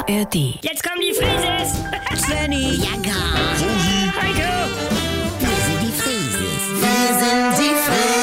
ARD. Jetzt kommen die Frises! Svenny, Ja, gar. Heiko! Wir sind die Frieses. Wir sind die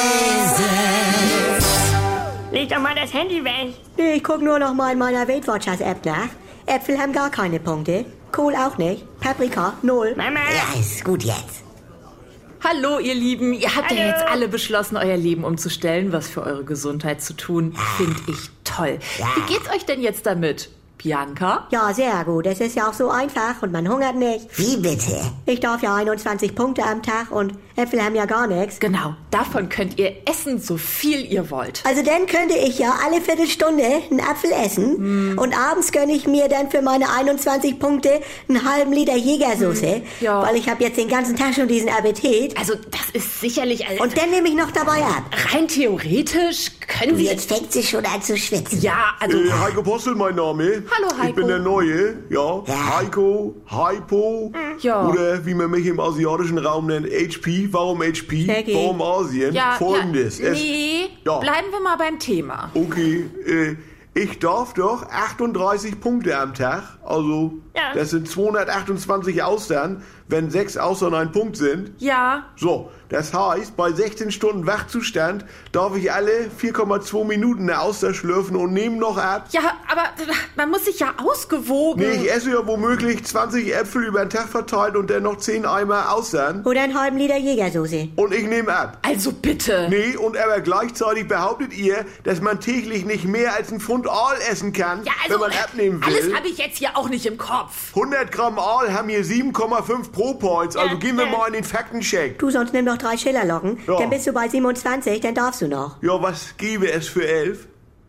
Frieses. Leg doch mal das Handy weg. nee, ich guck nur noch mal in meiner Weight Watchers App nach. Äpfel haben gar keine Punkte. Kohl auch nicht. Paprika, 0. Mama! Ja, ist gut jetzt. Hallo ihr Lieben, ihr habt ja Hallo. jetzt alle beschlossen, euer Leben umzustellen, was für eure Gesundheit zu tun. Finde ich toll. Ja. Wie geht's euch denn jetzt damit? Bianca? Ja, sehr gut. Es ist ja auch so einfach und man hungert nicht. Wie bitte? Ich darf ja 21 Punkte am Tag und Äpfel haben ja gar nichts. Genau, davon könnt ihr essen, so viel ihr wollt. Also dann könnte ich ja alle Viertelstunde einen Apfel essen und abends gönne ich mir dann für meine 21 Punkte einen halben Liter Jägersoße, Ja. weil ich habe jetzt den ganzen Tag schon diesen Appetit. Also das ist sicherlich... Und dann nehme ich noch dabei ab. rein theoretisch können Sie... Jetzt fängt sie schon an zu schwitzen. Ja, also... Heiko Postel, mein Name. Hallo, Ich Heiko. bin der Neue, ja. Ja. Heiko, Hypo. Ja. Oder wie man mich im asiatischen Raum nennt, HP. Warum HP? Shaggy. Warum Asien? Folgendes. Ja, nee, Ja. bleiben wir mal beim Thema. Okay, ich darf doch 38 Punkte am Tag. Also, Ja. das sind 228 Austern, wenn 6 Austern ein Punkt sind. Ja, So, das heißt, bei 16 Stunden Wachzustand darf ich alle 4,2 Minuten eine Auster schlürfen und nehme noch ab. ja, aber man muss sich ja ausgewogen... Nee, ich esse ja womöglich 20 Äpfel über den Tag verteilt und dann noch 10 Eimer Austern. Oder einen halben Liter Jägersoße. Und ich nehme ab. Also bitte. Nee, und aber gleichzeitig behauptet ihr, dass man täglich nicht mehr als ein Pfund Aal essen kann, Ja, also, wenn man abnehmen will. alles habe ich jetzt hier auch nicht im Kopf. 100 Gramm Aal haben hier 7,5 Pro-Points, also gehen wir ja. mal in den Faktencheck. Du, sonst nimm doch 3 Schillerlocken. Ja. Dann bist du bei 27, dann darfst du noch. Ja, was gäbe es für 11?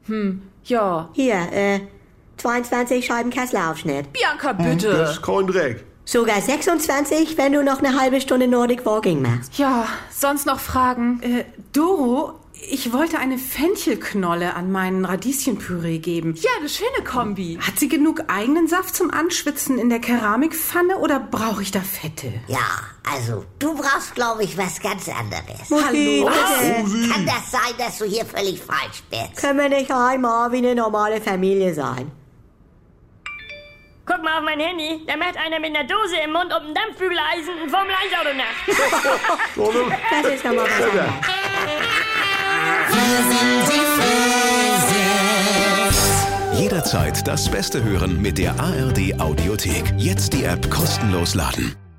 Ja. Hier, 22 Scheiben Kasseler-Aufschnitt. Bianca, bitte. Das ist kein Dreck. Sogar 26, wenn du noch eine halbe Stunde Nordic Walking machst. Ja, sonst noch Fragen? Doro, ich wollte eine Fenchelknolle an meinen Radieschenpüree geben. Ja, eine schöne Kombi. Hat sie genug eigenen Saft zum Anschwitzen in der Keramikpfanne oder brauche ich da Fette? Ja, also, du brauchst, glaube ich, was ganz anderes. Mutti, bitte. Rosi. Kann das sein, dass du hier völlig falsch bist? Können wir nicht einmal wie eine normale Familie sein? Guck mal auf mein Handy. Da macht einer mit einer Dose im Mund und einem Dampfbügeleisen ein Formel-1-Auto nach. Das ist nochmal was anderes. Jederzeit das Beste hören mit der ARD Audiothek. Jetzt die App kostenlos laden.